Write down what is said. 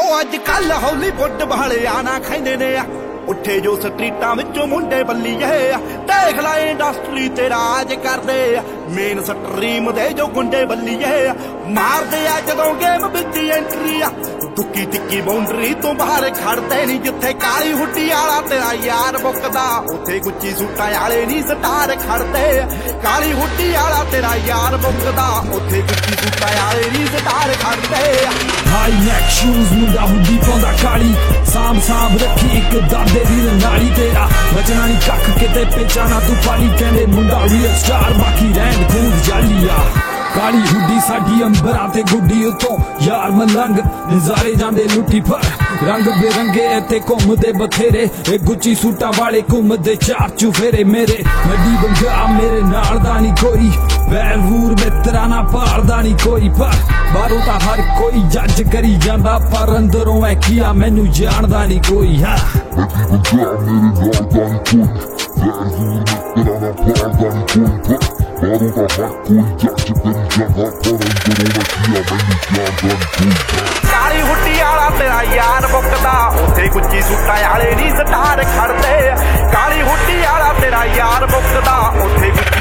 ਅੱਜ ਕੱਲ ਹਾਲੀਵੁੱਡ ਵਾਲਿਆਂ ਨਾ ਖੈਂਦੇ ਨੇ ਉੱਠੇ ਜੋ ਸਟਰੀਟਾਂ ਵਿੱਚੋਂ ਮੁੰਡੇ ਬੱਲੀਏ ਦੇਖ ਲੈ ਇੰਡਸਟਰੀ ਤੇ ਰਾਜ ਕਰਦੇ ਮੇਨ ਸਟਰੀਮ ਦੇ ਜੋ ਗੁੰਡੇ ਬੱਲੀਏ ਮਾਰਦੇ ਆ ਜਦੋਂ ਗੇਮ ਵਿੱਚ ਐਂਟਰੀ ਤੁੱਕੀ ਟਿੱਕੀ ਬਾਉਂਡਰੀ ਤੋਂ ਬਾਹਰ ਖੜਦੇ ਨਹੀਂ ਜਿੱਥੇ ਕਾਲੀ ਹੁੱਡੀ ਵਾਲਾ ਤੇਰਾ ਯਾਰ ਮੁੱਕਦਾ ਉੱਥੇ ਗੁੱਚੀ ਸੂਟਾਂ ਵਾਲੇ ਨਹੀਂ ਸਟਾਰ ਖੜਦੇ ਕਾਲੀ ਹੁੱਡੀ ਵਾਲਾ ਤੇਰਾ ਯਾਰ ਮੁੱਕਦਾ ਉੱਥੇ ਗੁੱਚੀ ਸੂਟਾਂ ਵਾਲੇ ਨਹੀਂ ਸਟਾਰ ਖੜਦੇ ਹਾਈ ਨੈਕ ਸ਼ੂਜ਼ ਮੁੰਡਾ ਹੁੱਡੀ ਪਾਉਂਦਾ ਕਾਲੀ ਸਾਂਭ ਰੱਖੀ ਇੱਕ ਦਾਦੇ ਦੀ ਨਾਲੀ ਤੇਰਾ ਬਚਣਾ ਨਹੀਂ ਕੱਖ ਕਿਤੇ ਪਹਿਚਾਣਾ ਤੂੰ ਪਾਲੀ ਕਹਿੰਦੇ ਮੁੰਡਾ ਰੀਅਲ ਸਟਾਰ ਬਾਕੀ ਰਹਿਣ ਖੂਦ ਜਾਲੀਆ ਕਾਲੀ ਹੁੱਡੀ ਸਾਡੀ ਅੰਬਰਾਂ ਤੇ ਗੁੱਡੀ ਉਤੋਂ ਯਾਰ ਮਲੰਗ ਨਜ਼ਾਰੇ ਜਾਂਦੇ ਲੁੱਟੀ ਪਰ ਰੰਗ ਬੇਰੰਗੇ ਇੱਥੇ ਘੁੰਮਦੇ ਬਥੇਰੇ ਇਹ ਗੁੱਚੀ ਸੂਟਾਂ ਵਾਲੇ ਘੁੰਮਦੇ ਚਾਰ ਚੁਫੇਰੇ ਮੇਰੇ ਨੱਡੀ ਬੰਗਾ ਮੇਰੇ ਨਾਲ ਦਾ ਨਹੀਂ ਕੋਈ ਵੈਰ ਵੂਰ ਮਿੱਤਰਾਂ ਨਾ ਭਾਲਦਾ ਨਹੀਂ ਕੋਈ ਪਰ ਬਾਹਰੋਂ ਤਾਂ ਹਰ ਕੋਈ ਜੱਜ ਕਰੀ ਜਾਂਦਾ ਪਰ ਅੰਦਰੋਂ ਐ ਕੀਆ ਮੈਨੂੰ ਜਾਣਦਾ ਨਹੀਂ ਕੋਈ ਹਾਂ ਨੱਡੀ ਬੰਗਾ ਮੇਰੇ ਨਾਲ ਦਾ ਨਹੀਂ ਕੋਈ ਵੈਰ ਵੂਰ ਮਿੱਤਰਾਂ ਨਾ ਭਾਲਦਾ ਨਹੀਂ ਕੋਈ ਬਾਹਰੋਂ ਤਾਂ ਹਰ ਕੋਈ ਜੱਜ ਕਰੀ ਜਾਂਦਾ ਪਰ ਅੰਦਰੋਂ ਐ ਕੀਆ ਮੈਨੂੰ ਜਾਣਦਾ ਨਹੀਂ ਕੋਈ ਕਾਲੀ ਹੁੱਡੀ ਵਾਲਾ ਤੇਰਾ ਯਾਰ ਮੁੱਕਦਾ ਉੱਥੇ ਗੁੱਚੀ ਸੂਟਾਂ ਵਾਲੇ ਨਹੀਂ ਸਟਾਰ ਖੜਦੇ ਕਾਲੀ ਹੁੱਡੀ ਵਾਲਾ ਤੇਰਾ ਯਾਰ ਮੁੱਕਦਾ ਉੱਥੇ